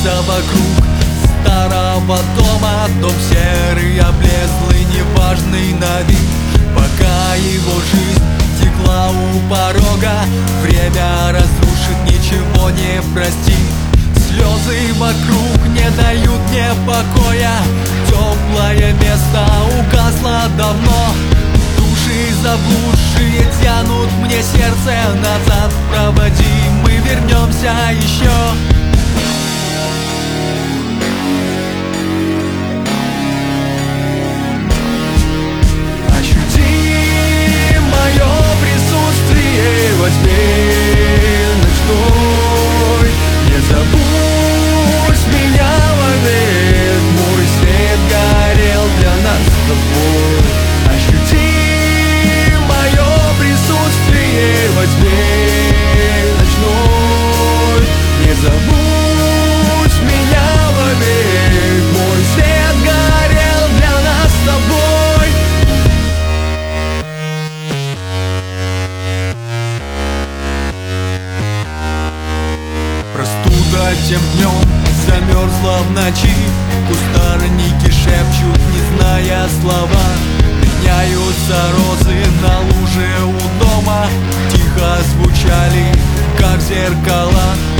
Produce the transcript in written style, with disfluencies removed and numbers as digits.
кружился вокруг старого дома. Дом серый, облезлый, неважный на вид. Пока его жизнь текла у порога, время разрушит, ничего не простит. Слезы вокруг не дают мне покоя. Теплое место угасло давно. Души заблудшие тянут мне сердце назад. Проводи, мы вернемся еще. Ощути мое присутствие во тьме ночной. Не забудь меня вовек. Мой свет горел для нас с тобой. Ощути мое присутствие во тьме ночной. Не забудь меня вовек. Мой свет горел для нас с тобой. Простуда тем днем замерзла в ночи. Кустарники шепчут, не зная слова. Меняются розы на луже у дома. Тихо звучали, как зеркала.